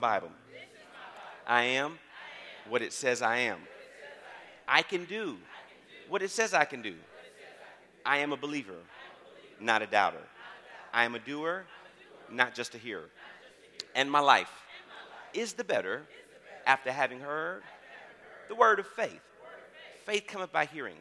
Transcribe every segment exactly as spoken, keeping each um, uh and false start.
Bible. I am what it says I am. I can do what it says I can do. I am a believer, not a doubter. I am a doer, not just a hearer. And my life is the better after having heard the word of faith. Faith cometh by hearing,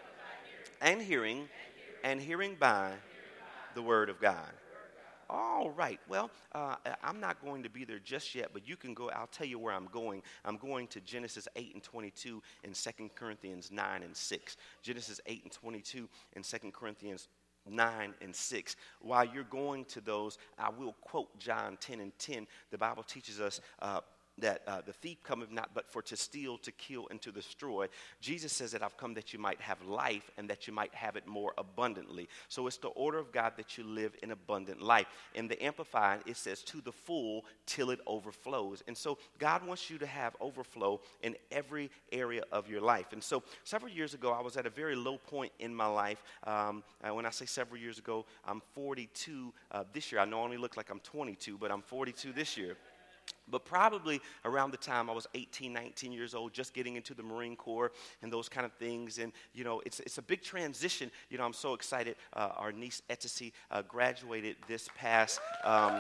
and hearing, and hearing by the word of God. All right. Well, uh, I'm not going to be there just yet, but you can go. I'll tell you where I'm going. I'm going to Genesis eight and twenty-two and Second Corinthians nine and six. Genesis eight and twenty-two and Second Corinthians nine and six. While you're going to those, I will quote John ten and ten. The Bible teaches us uh, that uh, the thief cometh not but for to steal, to kill, and to destroy. Jesus says that I've come that you might have life and that you might have it more abundantly. So it's the order of God that you live an abundant life. In the Amplified, it says to the full till it overflows. And so God wants you to have overflow in every area of your life. And so several years ago, I was at a very low point in my life. Um, uh, when I say several years ago, I'm forty-two uh, this year. I know I only look like I'm twenty-two, but I'm forty-two this year. But probably around the time I was eighteen, nineteen years old, just getting into the Marine Corps and those kind of things. And, you know, it's it's a big transition. You know, I'm so excited. Uh, our niece, Etsy, uh, graduated this past um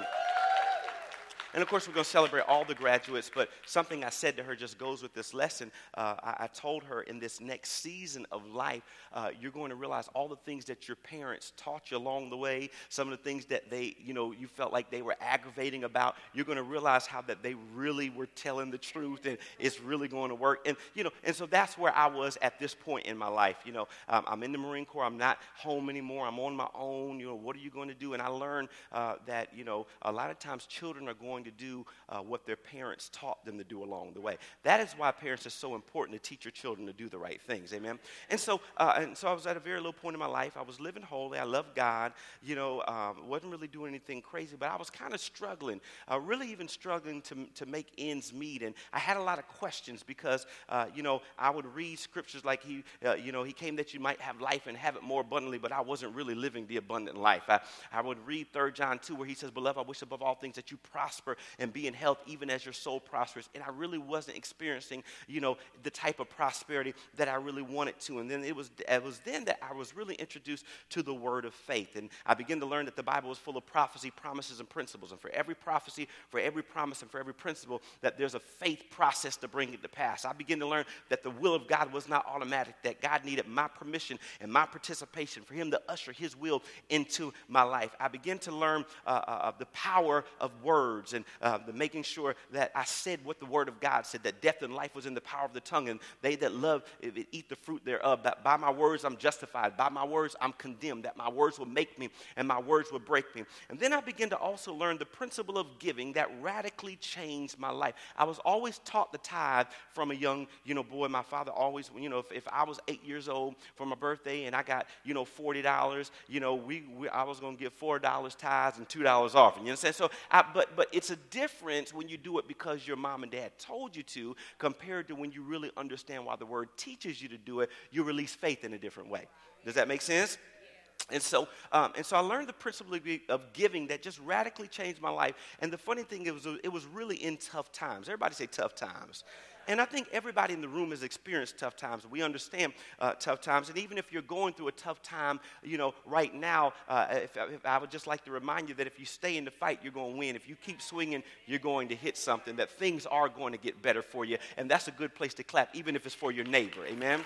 And, of course, we're going to celebrate all the graduates, but something I said to her just goes with this lesson. Uh, I, I told her in this next season of life, uh, you're going to realize all the things that your parents taught you along the way, some of the things that they, you know, you felt like they were aggravating about. You're going to realize how that they really were telling the truth, and it's really going to work. And, you know, and so that's where I was at this point in my life. You know, um, I'm in the Marine Corps. I'm not home anymore. I'm on my own. You know, what are you going to do? And I learned uh, that, you know, a lot of times children are going to do uh, what their parents taught them to do along the way. That is why parents are so important to teach your children to do the right things. Amen. And so, uh, and so I was at a very low point in my life. I was living holy. I loved God. You know, um, wasn't really doing anything crazy, but I was kind of struggling, uh, really even struggling to to make ends meet. And I had a lot of questions because, uh, you know, I would read scriptures like he, uh, you know, he came that you might have life and have it more abundantly, but I wasn't really living the abundant life. I, I would read Third John two where he says, "Beloved, I wish above all things that you prosper and be in health even as your soul prospers." And I really wasn't experiencing, you know, the type of prosperity that I really wanted to. And then it was it was then that I was really introduced to the word of faith. And I began to learn that the Bible is full of prophecy, promises, and principles. And for every prophecy, for every promise, and for every principle, that there's a faith process to bring it to pass. I began to learn that the will of God was not automatic, that God needed my permission and my participation for him to usher his will into my life. I began to learn uh, uh, the power of words and uh, the making sure that I said what the word of God said, that death and life was in the power of the tongue, and they that love it, eat the fruit thereof. That by my words I'm justified, by my words I'm condemned, that my words will make me and my words will break me. And then I began to also learn the principle of giving that radically changed my life. I was always taught the tithe from a young, you know, boy. My father always, you know, if, if I was eight years old for my birthday and I got, you know, forty dollars, you know, we, we I was going to give four dollars tithes and two dollars offering. You understand? So, I, but but it's a difference when you do it because your mom and dad told you to, compared to when you really understand why the word teaches you to do it. You release faith in a different way. Does that make sense? And so, um, and so I learned the principle of giving that just radically changed my life. And the funny thing, it was it was really in tough times. Everybody say tough times. And I think everybody in the room has experienced tough times. We understand uh, tough times. And even if you're going through a tough time, you know, right now, uh, if, if I would just like to remind you that if you stay in the fight, you're going to win. If you keep swinging, you're going to hit something, that things are going to get better for you. And that's a good place to clap, even if it's for your neighbor. Amen?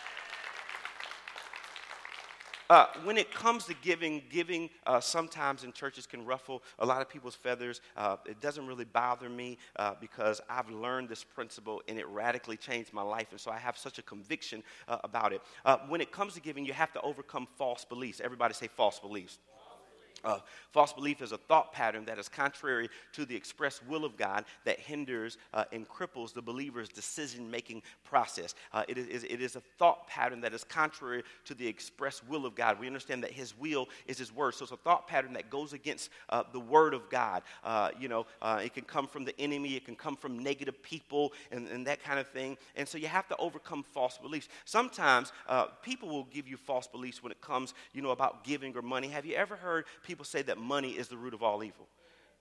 Uh, when it comes to giving, giving uh, sometimes in churches can ruffle a lot of people's feathers. Uh, it doesn't really bother me uh, because I've learned this principle and it radically changed my life. And so I have such a conviction uh, about it. Uh, when it comes to giving, you have to overcome false beliefs. Everybody say false beliefs. Uh, false belief is a thought pattern that is contrary to the express will of God that hinders uh, and cripples the believer's decision-making process. Uh, it, is, it is a thought pattern that is contrary to the express will of God. We understand that his will is his word. So it's a thought pattern that goes against uh, the word of God. Uh, you know, uh, it can come from the enemy. It can come from negative people and, and that kind of thing. And so you have to overcome false beliefs. Sometimes uh, people will give you false beliefs when it comes, you know, about giving or money. Have you ever heard people say that money is the root of all evil?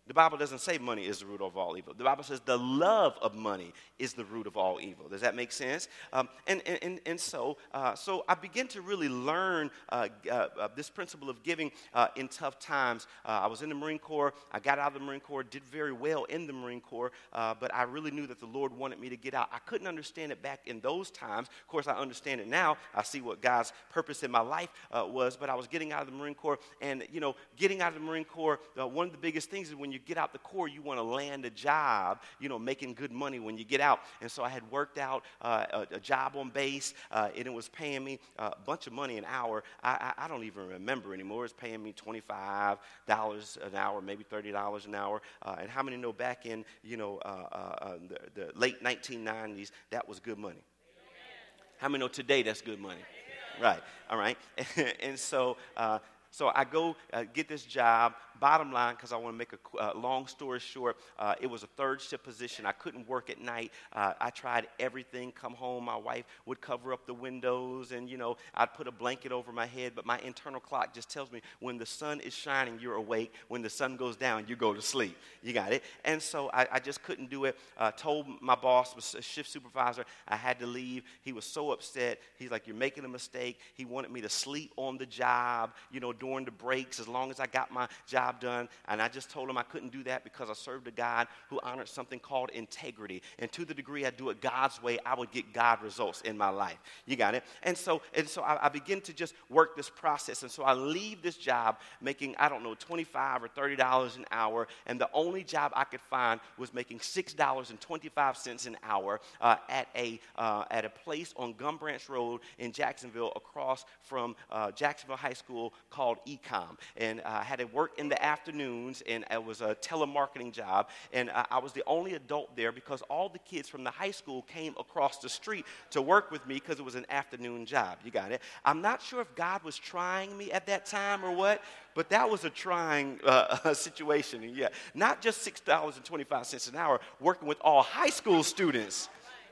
The Bible doesn't say money is the root of all evil. The Bible says the love of money is the root of all evil. Does that make sense? Um, and, and, and so uh, so I began to really learn uh, uh, uh, this principle of giving uh, in tough times. Uh, I was in the Marine Corps. I got out of the Marine Corps, did very well in the Marine Corps, uh, but I really knew that the Lord wanted me to get out. I couldn't understand it back in those times. Of course, I understand it now. I see what God's purpose in my life uh, was, but I was getting out of the Marine Corps, and, you know, getting out of the Marine Corps, uh, one of the biggest things is when you get out the Corps, you want to land a job, you know, making good money when you get out. And so I had worked out uh, a, a job on base, uh, and it was paying me uh, a bunch of money an hour. I, I, I don't even remember anymore. It's paying me twenty-five dollars an hour, maybe thirty dollars an hour. Uh, and how many know back in, you know, uh, uh, uh, the, the late nineteen nineties, that was good money? Amen. How many know today that's good money? Amen. Right, all right. And so uh, so I go uh, get this job. Bottom line, because I want to make a uh, long story short, uh, it was a third shift position. I couldn't work at night. Uh, I tried everything. Come home, my wife would cover up the windows, and, you know, I'd put a blanket over my head. But my internal clock just tells me when the sun is shining, you're awake. When the sun goes down, you go to sleep. You got it? And so I, I just couldn't do it. Uh, told my boss, was a shift supervisor, I had to leave. He was so upset. He's like, you're making a mistake. He wanted me to sleep on the job, you know, during the breaks, as long as I got my job done. And I just told him I couldn't do that because I served a God who honored something called integrity. And to the degree I do it God's way, I would get God results in my life. You got it? And so and so I, I begin to just work this process. And so I leave this job making, I don't know, twenty-five or thirty dollars an hour. And the only job I could find was making six dollars and twenty-five cents an hour uh, at a uh, at a place on Gum Branch Road in Jacksonville, across from uh, Jacksonville High School, called Ecom. And uh, I had to work in the afternoons, and it was a telemarketing job, and uh, I was the only adult there because all the kids from the high school came across the street to work with me because it was an afternoon job. You got it? I'm not sure if God was trying me at that time or what, but that was a trying uh, situation. And yeah, not just six dollars and twenty-five cents an hour, working with all high school students.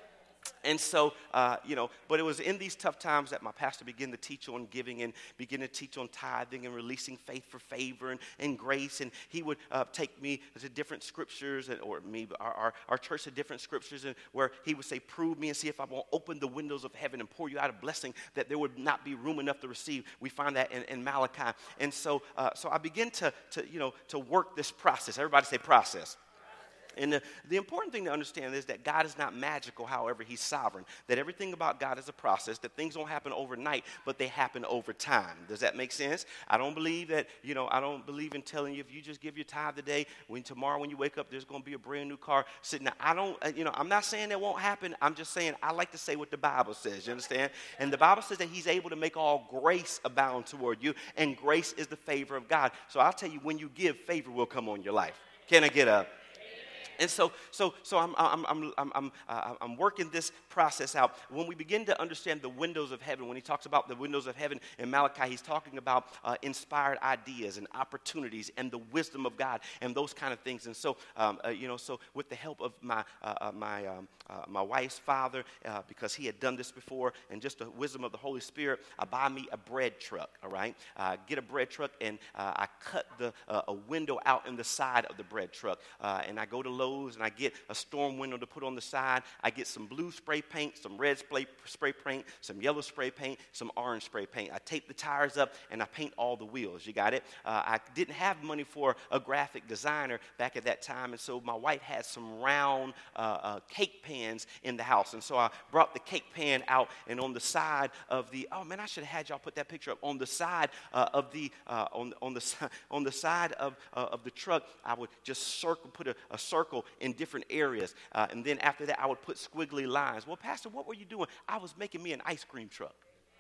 And so, uh, you know, but it was in these tough times that my pastor began to teach on giving and began to teach on tithing and releasing faith for favor and, and grace. And he would uh, take me to different scriptures, and, or me, our, our, our church to different scriptures, and where he would say, prove me and see if I won't open the windows of heaven and pour you out a blessing that there would not be room enough to receive. We find that in, in Malachi. And so, uh, so I began to, to, you know, to work this process. Everybody say process. And the, the important thing to understand is that God is not magical, however, he's sovereign. That everything about God is a process, that things don't happen overnight, but they happen over time. Does that make sense? I don't believe that, you know, I don't believe in telling you if you just give your tithe today, when tomorrow when you wake up, there's going to be a brand new car sitting there. I don't, you know, I'm not saying that won't happen. I'm just saying I like to say what the Bible says, you understand? And the Bible says that he's able to make all grace abound toward you, and grace is the favor of God. So I'll tell you, when you give, favor will come on your life. Can I get up? And so, so, so I'm, I'm, I'm, I'm, I'm, uh, I'm working this process out. When we begin to understand the windows of heaven, when he talks about the windows of heaven in Malachi, he's talking about uh, inspired ideas and opportunities and the wisdom of God and those kind of things. And so, um, uh, you know, so with the help of my uh, uh, my um, uh, my wife's father, uh, because he had done this before, and just the wisdom of the Holy Spirit, I buy me a bread truck. All right, uh, get a bread truck, and uh, I cut the uh, a window out in the side of the bread truck, uh, and I go to Lowe's and I get a storm window to put on the side. I get some blue spray paint, some red spray, spray paint, some yellow spray paint, some orange spray paint. I tape the tires up and I paint all the wheels. You got it? Uh, I didn't have money for a graphic designer back at that time, and so my wife had some round uh, uh, cake pans in the house, and so I brought the cake pan out, and on the side of the, oh man, I should have had y'all put that picture up. On the side uh, of the, uh, on, on the on the side of uh, of the truck, I would just circle, put a, a circle in different areas. Uh, and then after that, I would put squiggly lines. Well, Pastor, what were you doing? I was making me an ice cream truck.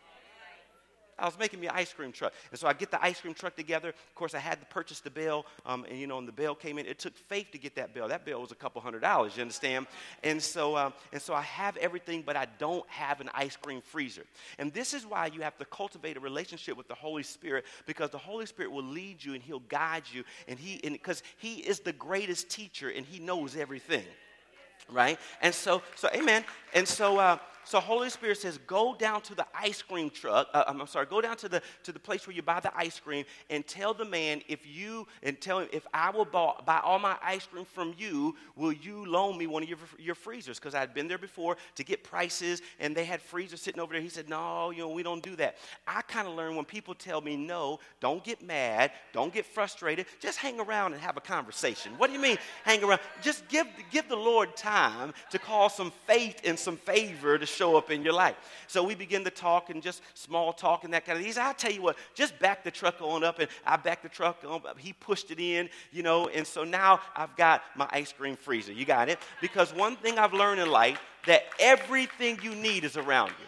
I was making me an ice cream truck. And so I get the ice cream truck together. Of course, I had to purchase the bell. Um, and, you know, and the bell came in. It took faith to get that bell. That bell was a couple hundred dollars, you understand? And so, um, and so I have everything, but I don't have an ice cream freezer. And this is why you have to cultivate a relationship with the Holy Spirit, because the Holy Spirit will lead you and he'll guide you. And he, because he is the greatest teacher and he knows everything. Right? And so, so amen. And so, uh, So Holy Spirit says, go down to the ice cream truck. Uh, I'm sorry, go down to the to the place where you buy the ice cream and tell the man if you and tell him if I will buy, buy all my ice cream from you, will you loan me one of your your freezers? Because I had been there before to get prices, and they had freezers sitting over there. He said, no, you know, we don't do that. I kind of learned when people tell me no, don't get mad, don't get frustrated, just hang around and have a conversation. What do you mean, hang around? Just give give the Lord time to cause some faith and some favor to show up in your life. So we begin to talk and just small talk and that kind of thing. He said, I'll tell you what, just back the truck on up. And I backed the truck on up. He pushed it in, you know, and so now I've got my ice cream freezer. You got it? Because one thing I've learned in life, that everything you need is around you.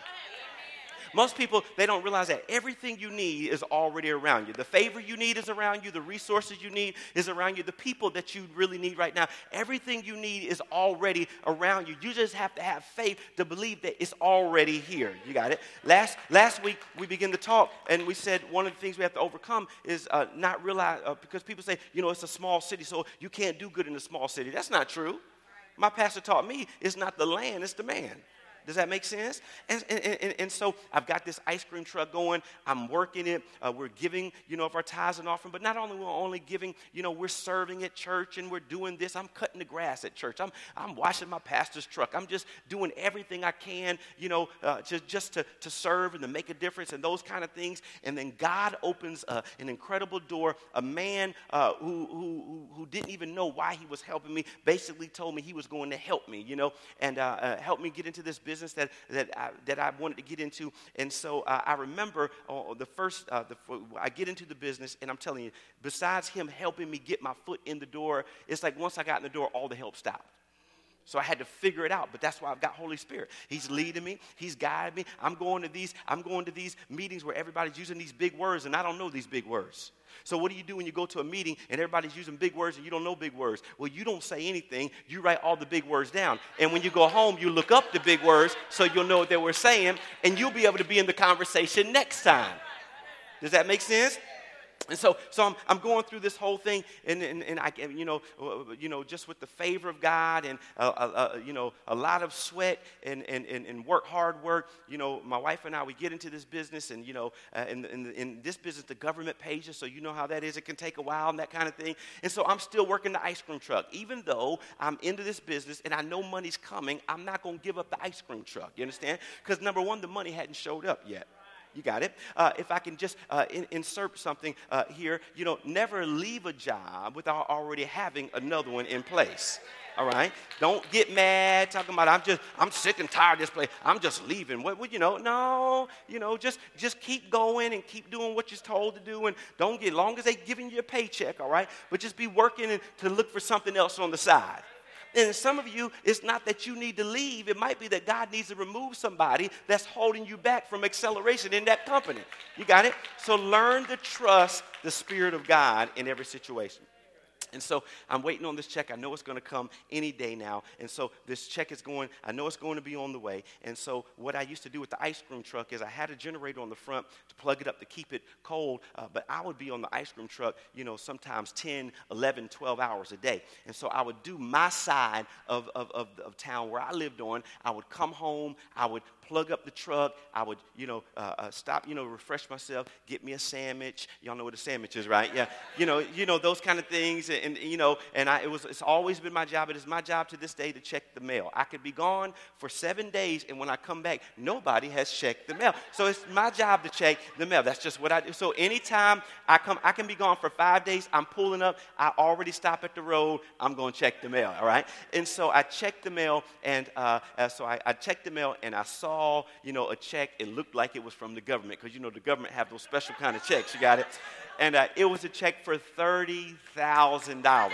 Most people, they don't realize that everything you need is already around you. The favor you need is around you. The resources you need is around you. The people that you really need right now, everything you need is already around you. You just have to have faith to believe that it's already here. You got it? Last last week, we began to talk, and we said one of the things we have to overcome is uh, not realize, uh, because people say, you know, it's a small city, so you can't do good in a small city. That's not true. My pastor taught me it's not the land, it's the man. Does that make sense? And, and, and, and so I've got this ice cream truck going. I'm working it. Uh, we're giving, you know, of our tithes and offering. But not only we're only giving, you know, we're serving at church and we're doing this. I'm cutting the grass at church. I'm I'm washing my pastor's truck. I'm just doing everything I can, you know, uh, just, just to, to serve and to make a difference and those kind of things. And then God opens uh, an incredible door. A man uh, who, who, who didn't even know why he was helping me basically told me he was going to help me, you know, and uh, uh, help me get into this business. That that I, that I wanted to get into, and so uh, I remember uh, the first uh, the I get into the business, and I'm telling you, besides him helping me get my foot in the door, it's like once I got in the door, all the help stopped. So I had to figure it out, but that's why I've got Holy Spirit. He's leading me. He's guiding me. I'm going to these. I'm going to these meetings where everybody's using these big words, and I don't know these big words. So what do you do when you go to a meeting and everybody's using big words and you don't know big words? Well, you don't say anything. You write all the big words down. And when you go home, you look up the big words so you'll know what they were saying, and you'll be able to be in the conversation next time. Does that make sense? And so, so I'm, I'm going through this whole thing, and, and, and I, you know, you know, just with the favor of God, and uh, uh, you know, a lot of sweat and, and, and, and work, hard work. You know, my wife and I, we get into this business, and you know, uh, in, in, in this business, the government pays you, so you know how that is. It can take a while and that kind of thing. And so I'm still working the ice cream truck, even though I'm into this business and I know money's coming. I'm not going to give up the ice cream truck. You understand? Because number one, the money hadn't showed up yet. You got it? Uh, if I can just uh, in, insert something uh, here, you know, never leave a job without already having another one in place. All right? Don't get mad talking about, I'm just, I'm sick and tired of this place. I'm just leaving. What, what, you know, no, you know, just, just keep going and keep doing what you're told to do, and don't get, as long as they giving you a paycheck, all right? But just be working and, to look for something else on the side. And some of you, it's not that you need to leave. It might be that God needs to remove somebody that's holding you back from acceleration in that company. You got it? So learn to trust the Spirit of God in every situation. And so I'm waiting on this check. I know it's going to come any day now. And so this check is going, I know it's going to be on the way. And so what I used to do with the ice cream truck is I had a generator on the front to plug it up to keep it cold. Uh, but I would be on the ice cream truck, you know, sometimes ten, eleven, twelve hours a day. And so I would do my side of, of, of, of town where I lived on. I would come home. I would plug up the truck. I would, you know, uh, uh, stop, you know, refresh myself, get me a sandwich. Y'all know what a sandwich is, right? Yeah. You know, you know, those kind of things. And, and you know, and I, it was, it's always been my job. It is my job to this day to check the mail. I could be gone for seven days, and when I come back, nobody has checked the mail. So it's my job to check the mail. That's just what I do. So anytime I come, I can be gone for five days. I'm pulling up. I already stop at the road. I'm going to check the mail, all right? And so I checked the mail, and uh, uh, so I, I checked the mail, and I saw, you know, a check. It looked like it was from the government, because, you know, the government have those special kind of checks. You got it? And uh, it was a check for thirty thousand dollars.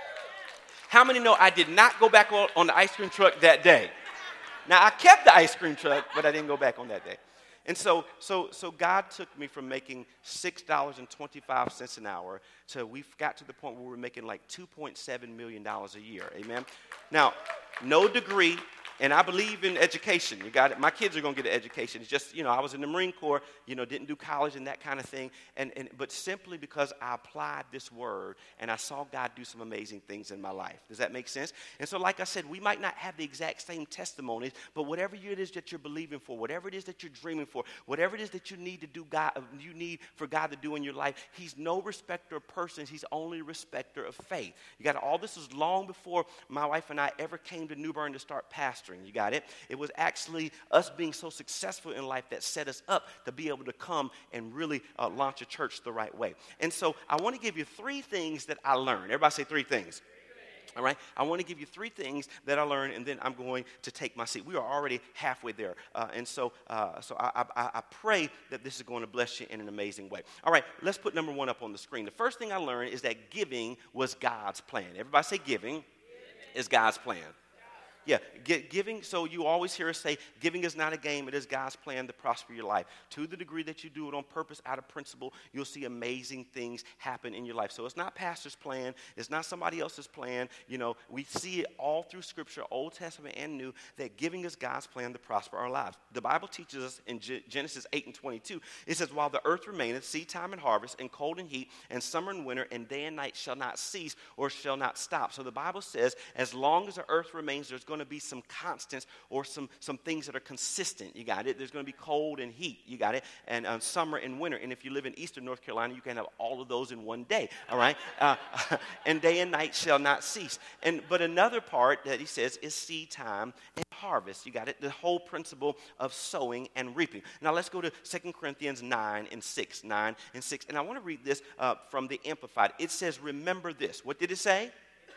How many know I did not go back on, on the ice cream truck that day? Now, I kept the ice cream truck, but I didn't go back on that day. And so so, so God took me from making six dollars and twenty-five cents an hour to we got to the point where we were making like two point seven million dollars a year. Amen? Now, no degree, And I believe in education. You got it. My kids are going to get an education. It's just, you know, I was in the Marine Corps, you know, didn't do college and that kind of thing. And, and but simply because I applied this word and I saw God do some amazing things in my life. Does that make sense? And so, like I said, we might not have the exact same testimonies, but whatever it is that you're believing for, whatever it is that you're dreaming for, whatever it is that you need to do, God, you need for God to do in your life, He's no respecter of persons. He's only a respecter of faith. You got it. All this was long before my wife and I ever came to New Bern to start pastoring. You got it? It was actually us being so successful in life that set us up to be able to come and really uh, launch a church the right way. And so I want to give you three things that I learned. Everybody say three things. All right, I want to give you three things that I learned, and then I'm going to take my seat. We are already halfway there, uh, and so uh, so I, I, I pray that this is going to bless you in an amazing way. All right, let's put number one up on the screen. The first thing I learned is that giving was God's plan. Everybody say giving, giving. is God's plan. Yeah, giving, so you always hear us say, giving is not a game, it is God's plan to prosper your life. To the degree that you do it on purpose, out of principle, you'll see amazing things happen in your life. So it's not pastor's plan, it's not somebody else's plan. You know, we see it all through Scripture, Old Testament and New, that giving is God's plan to prosper our lives. The Bible teaches us in Genesis eight and twenty-two, it says, while the earth remaineth, seed time and harvest, and cold and heat, and summer and winter, and day and night shall not cease or shall not stop. So the Bible says, as long as the earth remains, there's going to be some constants or some, some things that are consistent. You got it? There's going to be cold and heat. You got it? And um, summer and winter. And if you live in eastern North Carolina, you can have all of those in one day. All right? Uh, and day and night shall not cease. And But another part that he says is seed time and harvest. You got it? The whole principle of sowing and reaping. Now let's go to Second Corinthians nine and six. nine and six. And I want to read this uh, from the Amplified. It says, remember this. What did it say?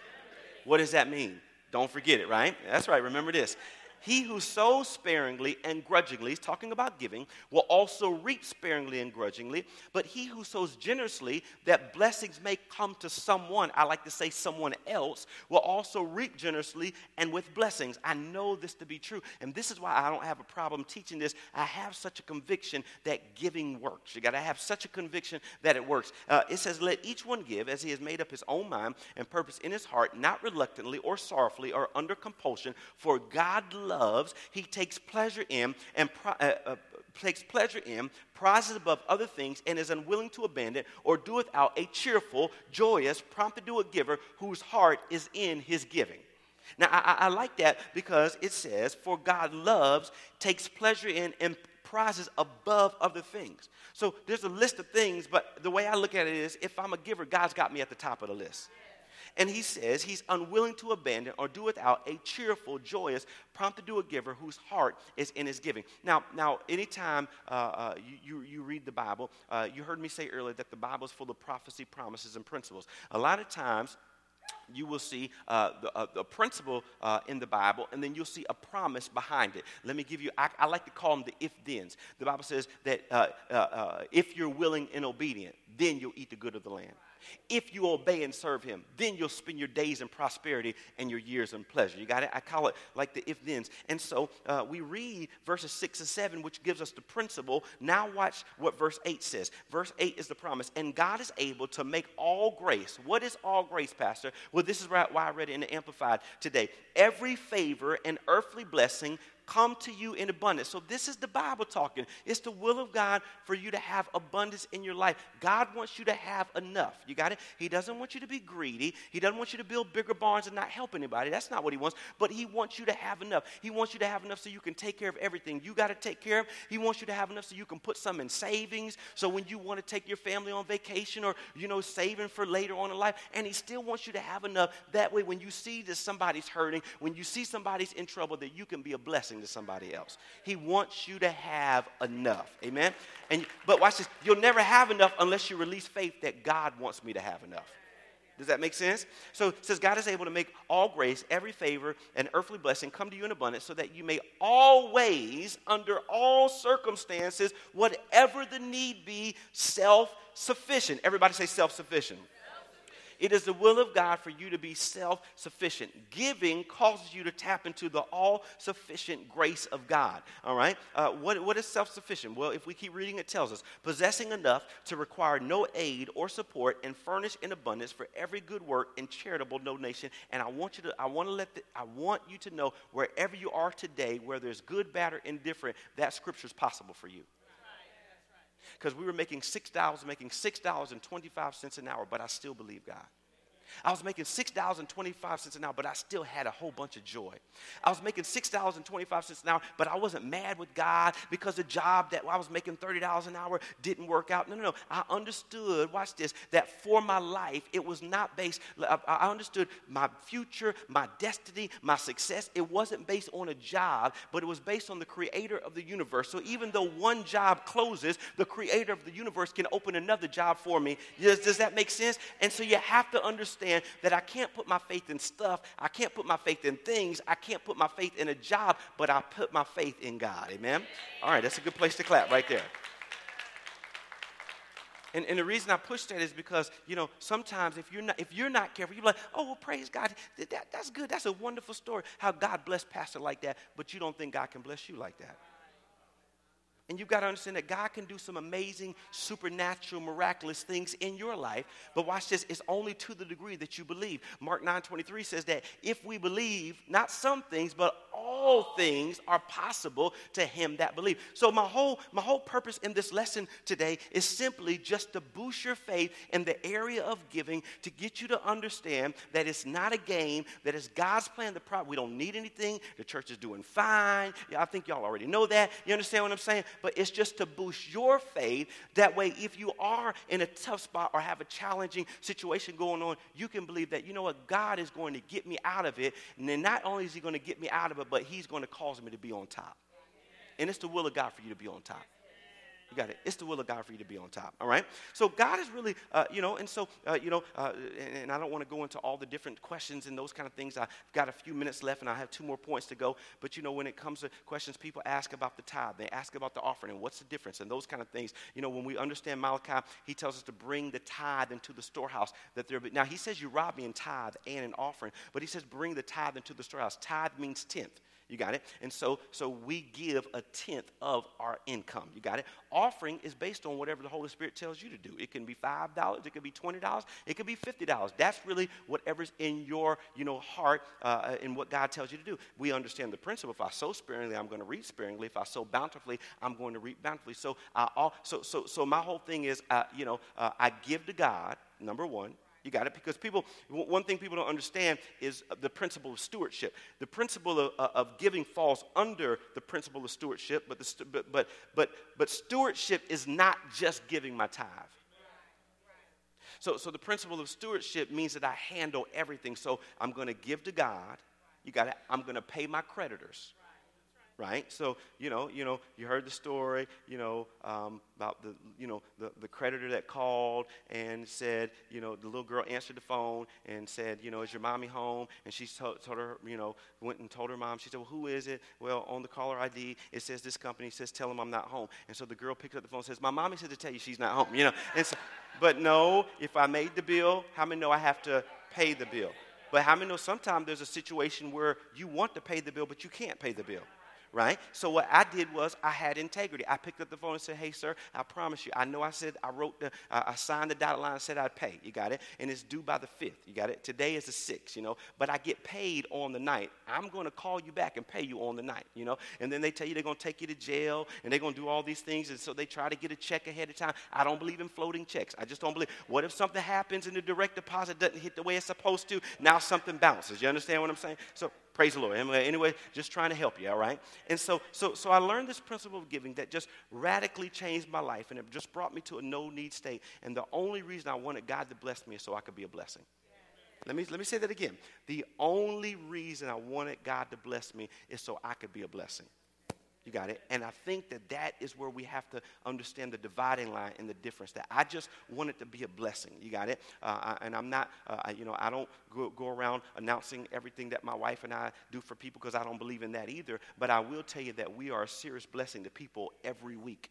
What does that mean? Don't forget it, right? That's right. Remember this. He who sows sparingly and grudgingly, he's talking about giving, will also reap sparingly and grudgingly. But he who sows generously, that blessings may come to someone, I like to say someone else, will also reap generously and with blessings. I know this to be true. And this is why I don't have a problem teaching this. I have such a conviction that giving works. You got to have such a conviction that it works. Uh, it says, let each one give as he has made up his own mind and purpose in his heart, not reluctantly or sorrowfully or under compulsion, for God loves, he takes pleasure in and pro- uh, uh, takes pleasure in, prizes above other things, and is unwilling to abandon or do without a cheerful, joyous, prompt to do it giver whose heart is in his giving. Now, I, I like that because it says, for God loves, takes pleasure in, and prizes above other things. So there's a list of things, but the way I look at it is, if I'm a giver, God's got me at the top of the list. And he says he's unwilling to abandon or do without a cheerful, joyous, prompt to do a giver whose heart is in his giving. Now, now, anytime uh, uh, you, you, you read the Bible, uh, you heard me say earlier that the Bible is full of prophecy, promises, and principles. A lot of times, you will see uh, the, uh, the principle uh, in the Bible, and then you'll see a promise behind it. Let me give you, I, I like to call them the if-thens. The Bible says that uh, uh, uh, if you're willing and obedient, then you'll eat the good of the land. If you obey and serve him, then you'll spend your days in prosperity and your years in pleasure. You got it? I call it like the if-thens. And so uh, we read verses six and seven, which gives us the principle. Now watch what verse eight says. Verse eight is the promise. And God is able to make all grace. What is all grace, Pastor? Well, this is why I read it in the Amplified today. Every favor and earthly blessing come to you in abundance. So this is the Bible talking. It's the will of God for you to have abundance in your life. God wants you to have enough. You got it? He doesn't want you to be greedy. He doesn't want you to build bigger barns and not help anybody. That's not what he wants. But he wants you to have enough. He wants you to have enough so you can take care of everything you got to take care of. He wants you to have enough so you can put some in savings. So when you want to take your family on vacation or, you know, saving for later on in life. And he still wants you to have enough. That way when you see that somebody's hurting, when you see somebody's in trouble, that you can be a blessing to somebody else. He wants you to have enough. Amen? And but watch this. You'll never have enough unless you release faith that God wants me to have enough. Does that make sense? So it says God is able to make all grace, every favor, and earthly blessing come to you in abundance so that you may always, under all circumstances, whatever the need be, self-sufficient. Everybody say self-sufficient. It is the will of God for you to be self-sufficient. Giving causes you to tap into the all-sufficient grace of God, all right? Uh, what, what is self-sufficient? Well, if we keep reading, it tells us, possessing enough to require no aid or support and furnish in abundance for every good work and charitable donation. And I want you to, I want to let, the, I want you to know wherever you are today, where there's good, bad, or indifferent, that scripture is possible for you. Because we were making six dollars, making six dollars and twenty-five cents an hour, but I still believe God. I was making six dollars and twenty-five cents an hour, but I still had a whole bunch of joy. I was making six dollars and twenty-five cents an hour, but I wasn't mad with God because the job that I was making thirty dollars an hour didn't work out. No, no, no. I understood, watch this, that for my life, it was not based, I understood my future, my destiny, my success. It wasn't based on a job, but it was based on the creator of the universe. So even though one job closes, the creator of the universe can open another job for me. Does, does that make sense? And so you have to understand that I can't put my faith in stuff. I can't put my faith in things. I can't put my faith in a job, but I put my faith in God. Amen? All right, that's a good place to clap right there. And, and the reason I push that is because, you know, sometimes if you're not if you're not careful, you're like, oh, well, praise God. That, that's good. That's a wonderful story, how God blessed Pastor like that, but you don't think God can bless you like that. And you've got to understand that God can do some amazing, supernatural, miraculous things in your life. But watch this, it's only to the degree that you believe. Mark nine twenty-three says that if we believe, not some things, but all things are possible to him that believe. So my whole, my whole purpose in this lesson today is simply just to boost your faith in the area of giving, to get you to understand that it's not a game, that it's God's plan. The problem, we don't need anything. The church is doing fine. Yeah, I think y'all already know that. You understand what I'm saying? But it's just to boost your faith. That way, if you are in a tough spot or have a challenging situation going on, you can believe that, you know what, God is going to get me out of it. And then not only is he going to get me out of it, but he's going to cause me to be on top. And it's the will of God for you to be on top. You got it. It's the will of God for you to be on top. All right. So God is really, uh, you know, and so, uh, you know, uh, and, and I don't want to go into all the different questions and those kind of things. I've got a few minutes left and I have two more points to go. But, you know, when it comes to questions, people ask about the tithe. They ask about the offering and what's the difference and those kind of things. You know, when we understand Malachi, he tells us to bring the tithe into the storehouse. That there be, now, he says you rob me in tithe and in offering, but he says bring the tithe into the storehouse. Tithe means tenth. You got it? And so so we give a tenth of our income. You got it? Offering is based on whatever the Holy Spirit tells you to do. It can be five dollars. It could be twenty dollars. It could be fifty dollars. That's really whatever's in your, you know, heart uh, and what God tells you to do. We understand the principle. If I sow sparingly, I'm going to reap sparingly. If I sow bountifully, I'm going to reap bountifully. So uh, all, so, so, so my whole thing is, uh, you know, uh, I give to God, number one. You got it? Because people, one thing people don't understand is the principle of stewardship. The principle of, of giving falls under the principle of stewardship, but, the, but, but, but, but stewardship is not just giving my tithe. So, so the principle of stewardship means that I handle everything. So I'm going to give to God. You got it? I'm going to pay my creditors. Right? So, you know, you know, you heard the story, you know, um, about the, you know, the, the creditor that called and said, you know, the little girl answered the phone and said, you know, is your mommy home? And she told, told her, you know, went and told her mom. She said, well, who is it? Well, on the caller I D, it says this company. It says, tell them I'm not home. And so the girl picks up the phone and says, my mommy said to tell you she's not home, you know. And so, but no, if I made the bill, how many know I have to pay the bill? But how many know sometimes there's a situation where you want to pay the bill, but you can't pay the bill? Right? So what I did was I had integrity. I picked up the phone and said, hey, sir, I promise you. I know I said I wrote the, uh, I signed the dotted line and said I'd pay. You got it? And it's due by the fifth. You got it? Today is the sixth, you know. But I get paid on the ninth. I'm going to call you back and pay you on the ninth, you know. And then they tell you they're going to take you to jail and they're going to do all these things. And so they try to get a check ahead of time. I don't believe in floating checks. I just don't believe. What if something happens and the direct deposit doesn't hit the way it's supposed to? Now something bounces. You understand what I'm saying? So praise the Lord. Anyway, just trying to help you, all right? And so so, so I learned this principle of giving that just radically changed my life, and it just brought me to a no-need state. And the only reason I wanted God to bless me is so I could be a blessing. Let me, let me say that again. The only reason I wanted God to bless me is so I could be a blessing. You got it? And I think that that is where we have to understand the dividing line and the difference. That I just want it to be a blessing. You got it? Uh, I, and I'm not, uh, I, you know, I don't go, go around announcing everything that my wife and I do for people because I don't believe in that either. But I will tell you that we are a serious blessing to people every week.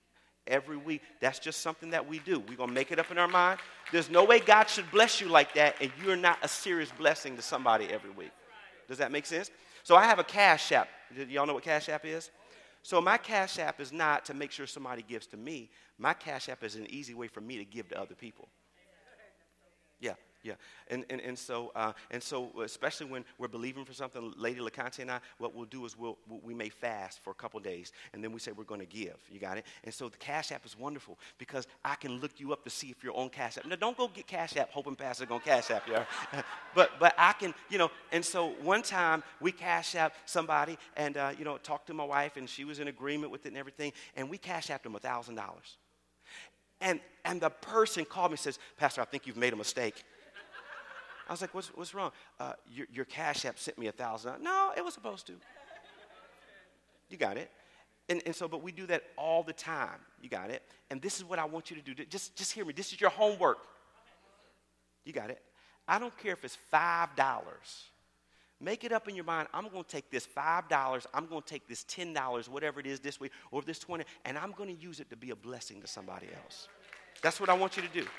every week. That's just something that we do. We're going to make it up in our mind. There's no way God should bless you like that, and you're not a serious blessing to somebody every week. Does that make sense? So I have a Cash App. Y'all know what Cash App is? So my Cash App is not to make sure somebody gives to me. My Cash App is an easy way for me to give to other people. Yeah. Yeah, and and and so uh, and so especially when we're believing for something, Lady LaConte and I, what we'll do is we'll we may fast for a couple days, and then we say we're going to give. You got it? And so the Cash App is wonderful because I can look you up to see if you're on Cash App. Now don't go get Cash App hoping Pastor's going to Cash App you. but but I can, you know. And so one time we Cash App somebody, and uh, you know, talked to my wife, and she was in agreement with it and everything, and we Cash Apped them a thousand dollars. And and the person called me and says, Pastor, I think you've made a mistake. I was like, what's, what's wrong? Uh, your, your Cash App sent me a thousand dollars. No, it was supposed to. You got it. And, and so, but we do that all the time. You got it. And this is what I want you to do. Just, just hear me. This is your homework. You got it. I don't care if it's five dollars. Make it up in your mind. I'm going to take this five dollars. I'm going to take this ten dollars, whatever it is this week, or this twenty dollars, and I'm going to use it to be a blessing to somebody else. That's what I want you to do.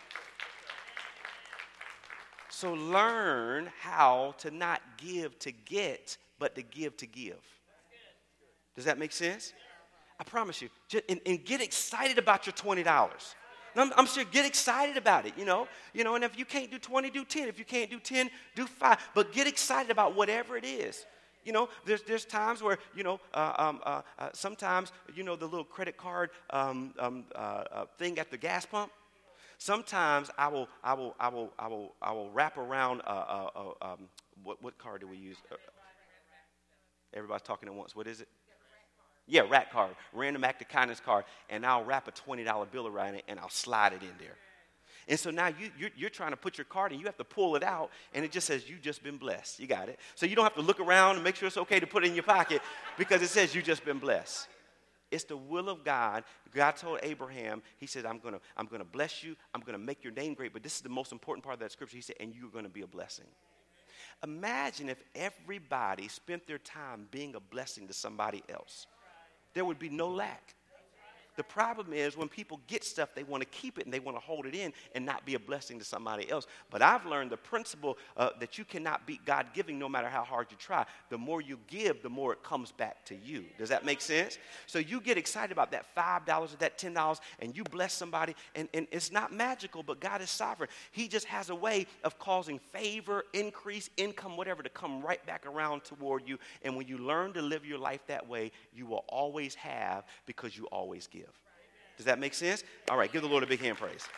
So learn how to not give to get, but to give to give. Does that make sense? I promise you. Just, and, and get excited about your twenty dollars. I'm, I'm sure get excited about it, you know. You know, and if you can't do twenty, do ten. If you can't do ten, do five. But get excited about whatever it is. You know, there's there's times where, you know, uh, um, uh, uh, sometimes, you know, the little credit card um, um, uh, uh, thing at the gas pump. Sometimes I will, I will, I will, I will, I will wrap around. Uh, uh, uh, um, what what card do we use? Uh, everybody's talking at once. What is it? Yeah, rat card, random act of kindness card, and I'll wrap a twenty dollar bill around it and I'll slide it in there. And so now you you're, you're trying to put your card in, you have to pull it out, and it just says you've just been blessed. You got it. So you don't have to look around and make sure it's okay to put it in your pocket because it says you've just been blessed. It's the will of God. God told Abraham, he said, I'm going to I'm going to bless you. I'm going to make your name great. But this is the most important part of that scripture. He said, and you're going to be a blessing. Imagine if everybody spent their time being a blessing to somebody else. There would be no lack. The problem is when people get stuff, they want to keep it and they want to hold it in and not be a blessing to somebody else. But I've learned the principle uh, that you cannot beat God giving no matter how hard you try. The more you give, the more it comes back to you. Does that make sense? So you get excited about that five dollars or that ten dollars and you bless somebody. And, and it's not magical, but God is sovereign. He just has a way of causing favor, increase, income, whatever, to come right back around toward you. And when you learn to live your life that way, you will always have because you always give. Does that make sense? All right, give the Lord a big hand praise.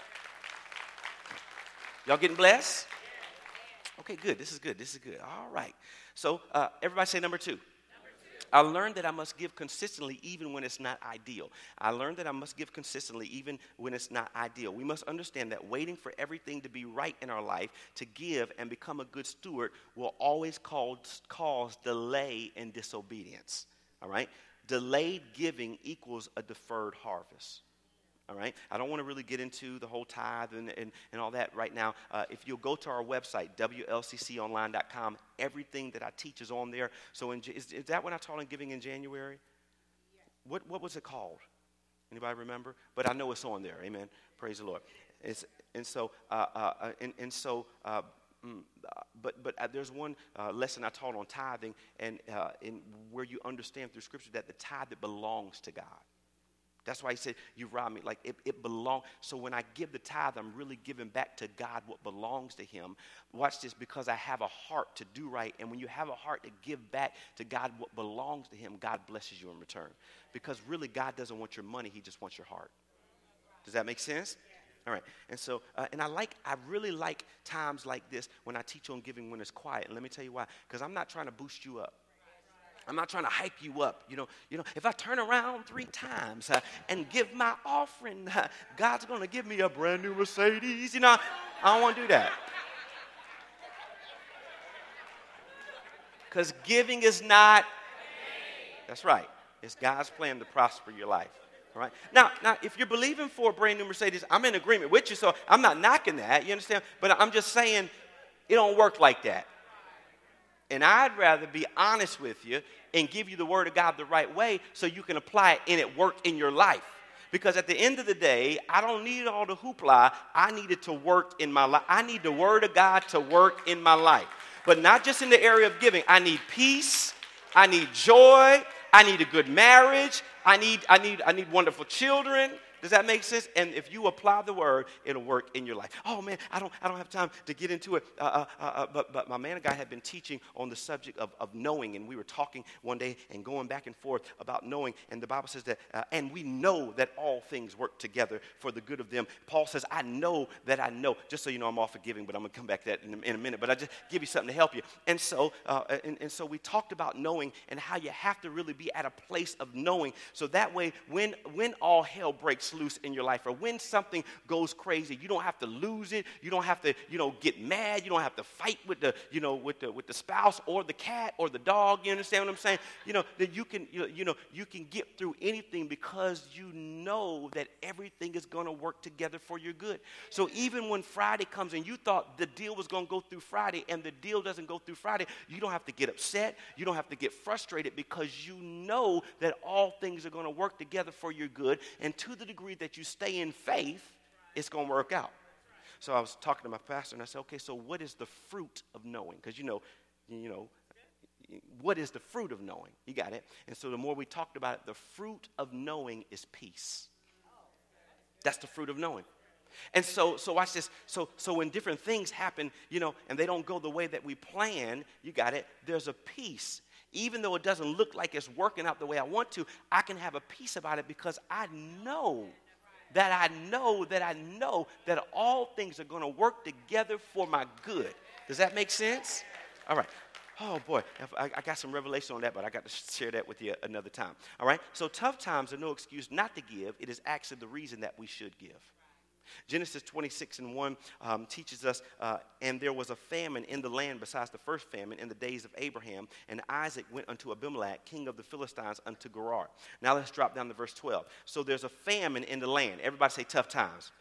Y'all getting blessed? Okay, good. This is good. This is good. All right. So uh, everybody say number two. Number two. I learned that I must give consistently even when it's not ideal. I learned that I must give consistently even when it's not ideal. We must understand that waiting for everything to be right in our life to give and become a good steward will always cause, cause delay and disobedience. All right? Delayed giving equals a deferred harvest. All right, I don't want to really get into the whole tithe and, and, and all that right now. Uh, if you'll go to our website, W L C C online dot com, everything that I teach is on there. So in, is, is that when I taught on giving in January? Yeah. What what was it called? Anybody remember? But I know it's on there. Amen. Praise the Lord. It's, and so, uh, uh, and, and so, uh, mm, uh, but but uh, there's one uh, lesson I taught on tithing, and uh, in where you understand through Scripture that the tithe that belongs to God. That's why he said, you rob me. Like, it, it belongs. So when I give the tithe, I'm really giving back to God what belongs to him. Watch this, because I have a heart to do right. And when you have a heart to give back to God what belongs to him, God blesses you in return. Because really, God doesn't want your money. He just wants your heart. Does that make sense? All right. And so, uh, and I like, I really like times like this when I teach on giving when it's quiet. And let me tell you why. Because I'm not trying to boost you up. I'm not trying to hype you up. You know, you know. If I turn around three times uh, and give my offering, uh, God's going to give me a brand new Mercedes. You know, I don't want to do that. Because giving is not, that's right. It's God's plan to prosper your life. All right. Now, now, if you're believing for a brand new Mercedes, I'm in agreement with you, so I'm not knocking that. You understand? But I'm just saying it don't work like that. And I'd rather be honest with you and give you the word of God the right way so you can apply it and it work in your life. Because at the end of the day, I don't need all the hoopla. I need it to work in my life. I need the word of God to work in my life. But not just in the area of giving. I need peace. I need joy. I need a good marriage. I need, I need, I need wonderful children. Does that make sense? And if you apply the word, it'll work in your life. Oh man, I don't, I don't have time to get into it. Uh, uh, uh, but, but my man and guy had been teaching on the subject of, of knowing, and we were talking one day and going back and forth about knowing. And the Bible says that, uh, and we know that all things work together for the good of them. Paul says, I know that I know. Just so you know, I'm all forgiving, but I'm gonna come back to that in a, in a minute. But I just give you something to help you. And so, uh, and, and so we talked about knowing and how you have to really be at a place of knowing, so that way, when when all hell breaks loose in your life, or when something goes crazy, you don't have to lose it. You don't have to, you know, get mad. You don't have to fight with the, you know, with the with the spouse or the cat or the dog. You understand what I'm saying? You know that you can, you know, you know, you can get through anything because you know that everything is going to work together for your good. So even when Friday comes and you thought the deal was going to go through Friday, and the deal doesn't go through Friday, you don't have to get upset. You don't have to get frustrated, because you know that all things are going to work together for your good, and to the degree that you stay in faith, it's going to work out. So I was talking to my pastor, and I said, okay, so what is the fruit of knowing? Because, you know, you know, what is the fruit of knowing? You got it? And so the more we talked about it, the fruit of knowing is peace. That's the fruit of knowing. And so, so watch this. So, so when different things happen, you know, and they don't go the way that we plan, you got it, there's a peace. Even though it doesn't look like it's working out the way I want to, I can have a peace about it, because I know that I know that I know that all things are going to work together for my good. Does that make sense? All right. Oh, boy, I, I got some revelation on that, but I got to share that with you another time. All right? So tough times are no excuse not to give. It is actually the reason that we should give. Genesis twenty-six and one um, teaches us, uh, and there was a famine in the land besides the first famine in the days of Abraham, and Isaac went unto Abimelech, king of the Philistines, unto Gerar. Now let's drop down to verse twelve. So there's a famine in the land. Everybody say tough times.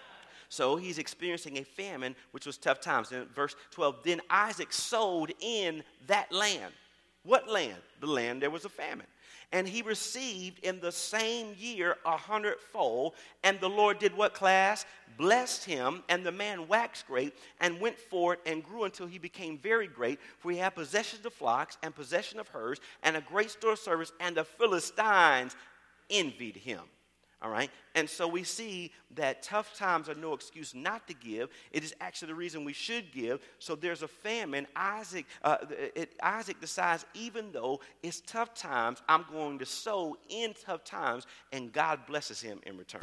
So he's experiencing a famine, which was tough times. In verse twelve, then Isaac sowed in that land. What land? The land there was a famine. And he received in the same year a hundredfold. And the Lord did what, class? Blessed him, and the man waxed great, and went forth and grew until he became very great. For he had possession of flocks, and possession of herds, and a great store of service, and the Philistines envied him. All right? And so we see that tough times are no excuse not to give. It is actually the reason we should give. So there's a famine. Isaac, uh, it, Isaac decides, even though it's tough times, I'm going to sow in tough times, and God blesses him in return.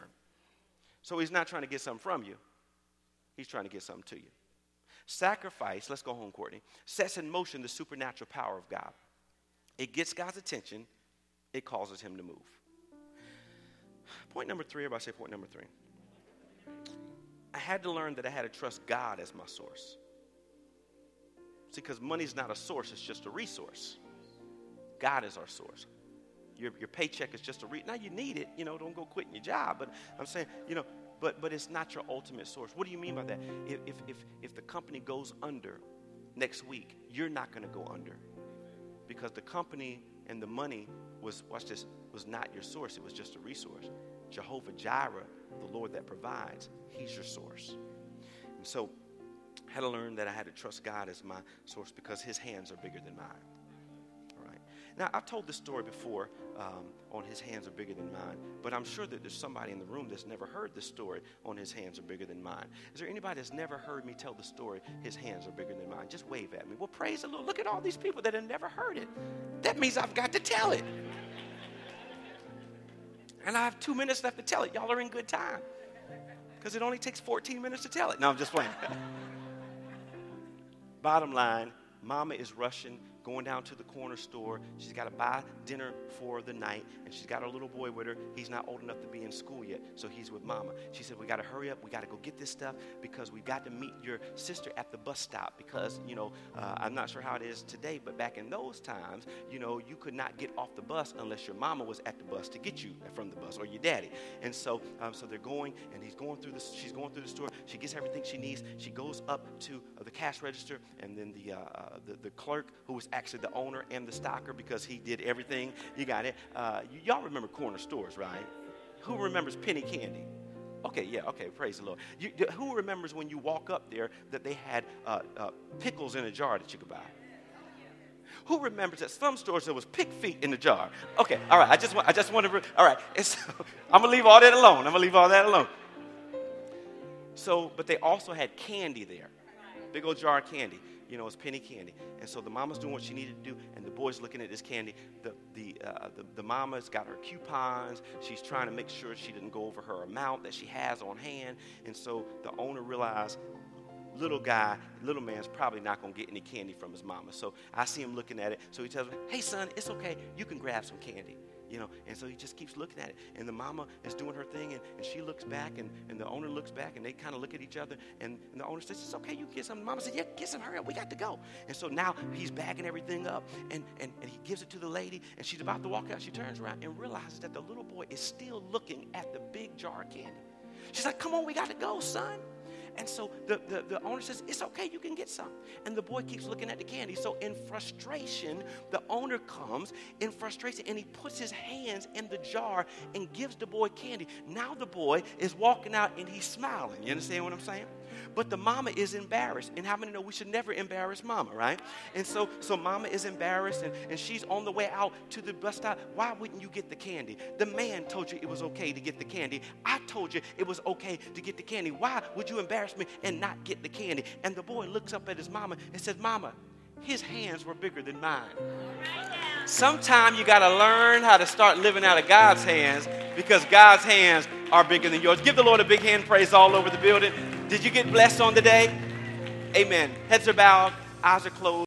So he's not trying to get something from you. He's trying to get something to you. Sacrifice, let's go home, Courtney, sets in motion the supernatural power of God. It gets God's attention. It causes him to move. Point number three, everybody say point number three. I had to learn that I had to trust God as my source. See, because money's not a source, it's just a resource. God is our source. Your, your paycheck is just a resource. Now, you need it, you know, don't go quitting your job, but I'm saying, you know, but but it's not your ultimate source. What do you mean by that? If if if, if the company goes under next week, you're not going to go under, because the company and the money was, watch this, was not your source. It was just a resource. Jehovah Jireh, the Lord that provides, he's your source. And so I had to learn that I had to trust God as my source, because his hands are bigger than mine. All right. Now, I've told this story before um, on his hands are bigger than mine, but I'm sure that there's somebody in the room that's never heard this story on his hands are bigger than mine. Is there anybody that's never heard me tell the story, his hands are bigger than mine? Just wave at me. Well, praise the Lord. Look at all these people that have never heard it. That means I've got to tell it. And I have two minutes left to tell it. Y'all are in good time, because it only takes fourteen minutes to tell it. No, I'm just playing. Bottom line, mama is rushing, going down to the corner store. She's got to buy dinner for the night, and she's got her little boy with her. He's not old enough to be in school yet, so he's with mama. She said, we got to hurry up. We got to go get this stuff, because we've got to meet your sister at the bus stop, because, you know, uh, I'm not sure how it is today, but back in those times, you know, you could not get off the bus unless your mama was at the bus to get you from the bus, or your daddy. And so um, so they're going, and he's going through this. She's going through the store. She gets everything she needs. She goes up to uh, the cash register, and then the, uh, uh, the the clerk, who was actually the owner and the stocker, because he did everything. You got it. Uh, y- y'all remember corner stores, right? Who remembers penny candy? Okay, yeah, okay, praise the Lord. You, who remembers when you walk up there that they had uh, uh, pickles in a jar that you could buy? Who remembers at some stores there was pig feet in the jar? Okay, all right, I just want, I just want to, all right, it's, I'm going to leave all that alone. I'm going to leave all that alone. So, but they also had candy there, big old jar of candy. You know, it's penny candy. And so the mama's doing what she needed to do, and the boy's looking at this candy. The the, uh, the the mama's got her coupons. She's trying to make sure she didn't go over her amount that she has on hand. And so the owner realized, little guy, little man's probably not going to get any candy from his mama. So I see him looking at it. So he tells me, hey, son, it's okay. You can grab some candy. You know, and so he just keeps looking at it. And the mama is doing her thing, and, and she looks back, and, and the owner looks back, and they kind of look at each other. And, and the owner says, it's okay, you can get some. The mama said, yeah, get some, hurry up, we got to go. And so now he's bagging everything up, and, and, and he gives it to the lady, and she's about to walk out. She turns around and realizes that the little boy is still looking at the big jar of candy. She's like, come on, we got to go, son. And so the, the, the owner says, it's okay, you can get some. And the boy keeps looking at the candy. So in frustration, the owner comes in frustration, and he puts his hands in the jar and gives the boy candy. Now the boy is walking out, and he's smiling. You understand what I'm saying? But the mama is embarrassed. And how many know we should never embarrass mama, right? And so so mama is embarrassed, and, and she's on the way out to the bus stop. Why wouldn't you get the candy? The man told you it was okay to get the candy. I told you it was okay to get the candy. Why would you embarrass me and not get the candy? And the boy looks up at his mama and says, Mama, his hands were bigger than mine. Sometime you got to learn how to start living out of God's hands, because God's hands are bigger than yours. Give the Lord a big hand praise all over the building. Did you get blessed on the day? Amen. Heads are bowed, eyes are closed.